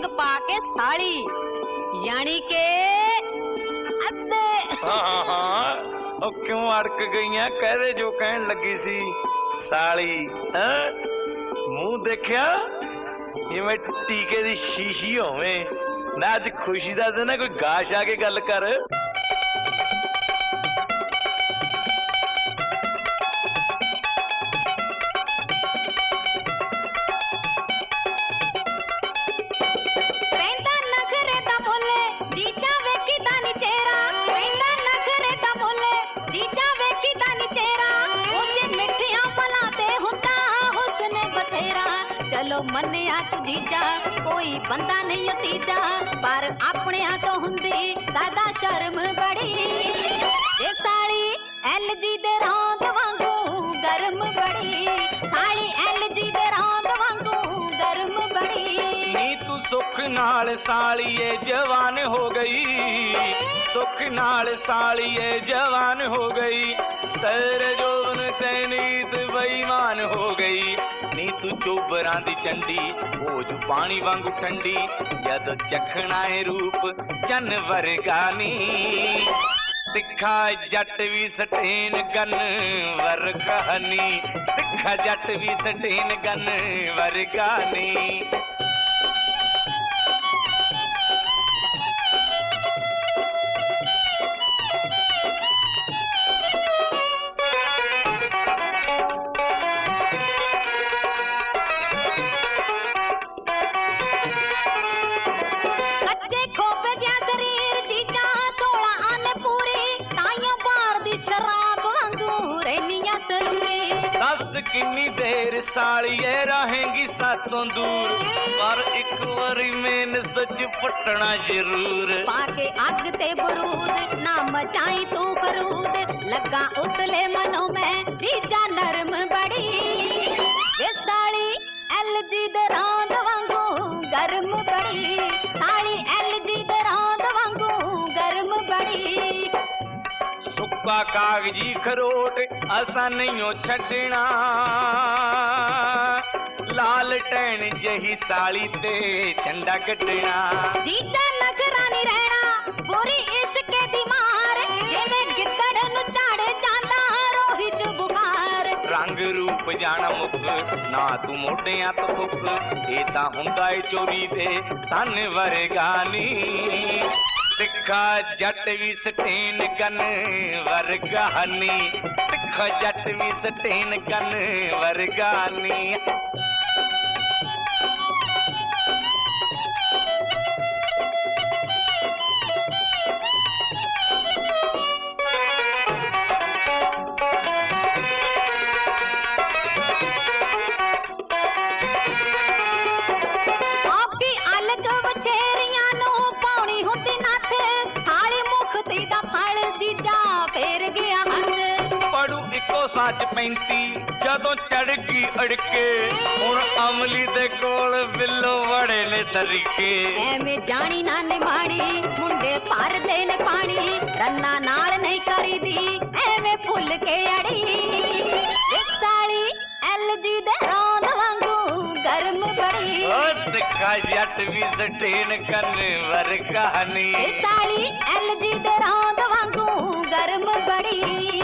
Ring पा के साड़ी यानी के अद्दे। हाँ क्यों अड़क गई कह दे जो कहन लगी सी साली। मुंह देखिया जिवें टीके दी शीशी होवे ना। अज खुशी दा दिन कोई गाश आके गल कर। चलो मन्निया तू जीजा कोई बंदा नहीं तीजा पर अपने तो हुंदी दादा शर्म बड़ी ए साली एलजी दे रौंद वांगू गर्म बड़ी साली एलजी दे रौंद वांगू गर्म बड़ी। नी तू सुख नाल सालिए जवान हो गई सुख नाल सालिए जवान हो गई तेरे जोन तैनीत बेईमान हो गई। नी तू चोबरां दी चंडी हो जू पानी वांगू ठंडी जद चखना है रूप चन वर्गानी तिखा जट भी सटेन गन वर्गानी तिखा जट भी सटेन गन वर्गानी। दस किन्नी देर सालिए रहेंगी सातों दूर पर एक बारी मैंने सच पटना जरूर। पाके अग ते बरूद ना मचाई तू करूद लगा उतले मनों में जीजा नरम बड़ी वे साली एलजी दे रौंद वांगू गर्म बड़ी साली एलजी दे रौंद वांगू गर्म बड़ी। सुक्का कागजी खरोट असा नहीं छड़ना लाल टैन जही साली ते झंडा कटना। जीजा नखरा नहीं रहना बुरी इश्क दी मार जिवें गिद्दड़ नु झाड़े जांदा रोही च बुखार। रंग रूप जाना मुख ना तू मोटियां तो फुक ये तां हुंदा ए चोरी दे तन वर्गानी तिखा जट भी सटेन गन वर्गानी तिखा जट भी सटेन गन वर्गानी। सच 35 जदों चढ़ गई अड़के हुण अमली दे कोल बिल्लो बड़े ने तरीके। एवें जानी ना निभानी मुंडे भर दे ने पानी रन्ना नाल नहीं करी दी एवें फुल के अड़ी साली एलजी दे रौंद वांगू गर्म बड़ी तिखा जट भी सटेन गन वर्गानी साली एलजी दे रौंद वांगू गर्म बड़ी।